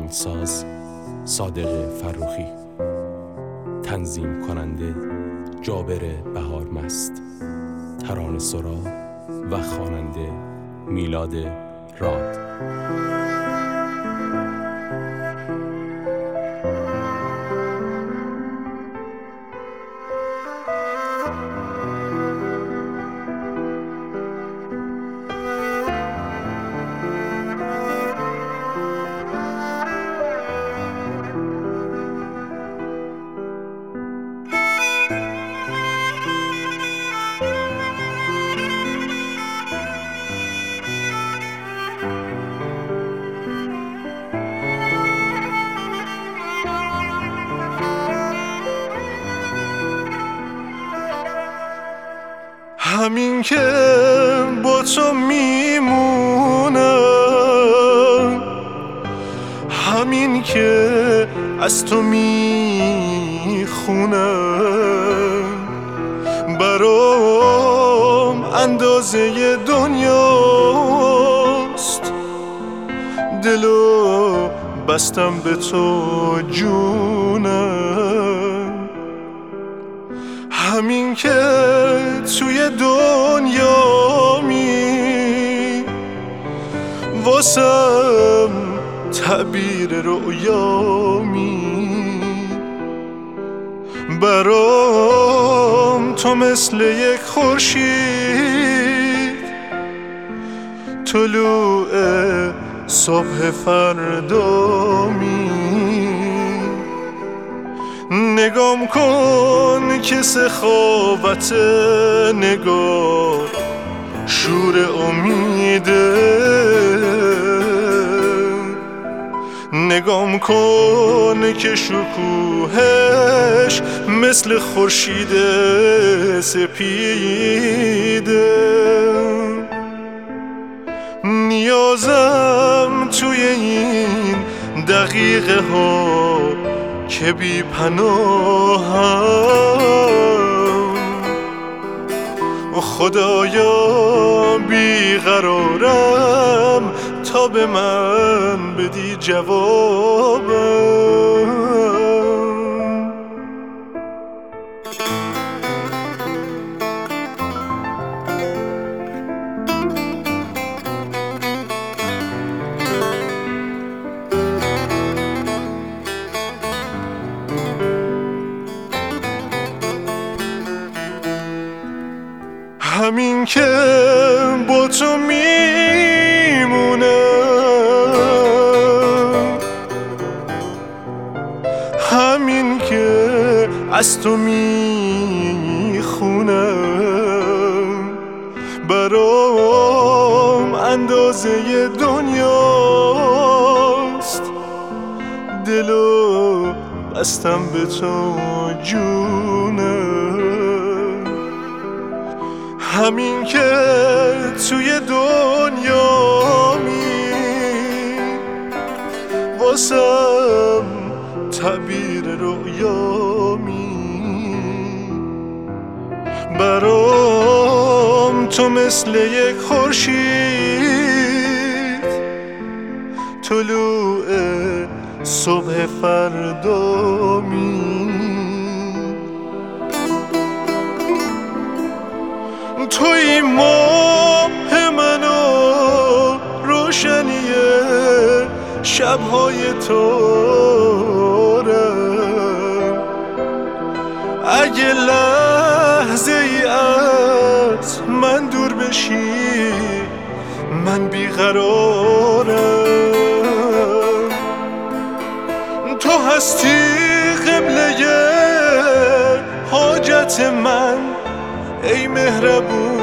آهنگساز صادق فروخی، تنظیم کننده جابر بهارمست، ترانه‌سرا و خواننده میلاد راد. همین که با تو میمونم، همین که از تو میخونم، برام اندازه دنیاست. دلو بستم به تو جونم، همین که توی دنیامی واسم تعبیر رؤیامی. برام تو مثل یک خورشید، طلوع صبح فردامی. نگام کن که سخاوت نگاه شور امیده، نگام کن که شکوهش مثل خورشید سپیده. نیازم توی این دقیقه ها که بی پناهم، خدایا بیقرارم تا به من بدی جوابم. همین که با تو میمونم، همین که از تو میخونم، برام اندازه دنیاست. دلو بستم به تو جونم، همین که توی دنیامی واسم تعبیر رؤیامی. برام تو مثل یک خورشید، طلوع صبح فردامی. توی ماه من و روشنی شب‌های تارم. اگه لحظه ای از من دور بشی من بیقرارم. تو هستی قبله حاجت من ای مهربون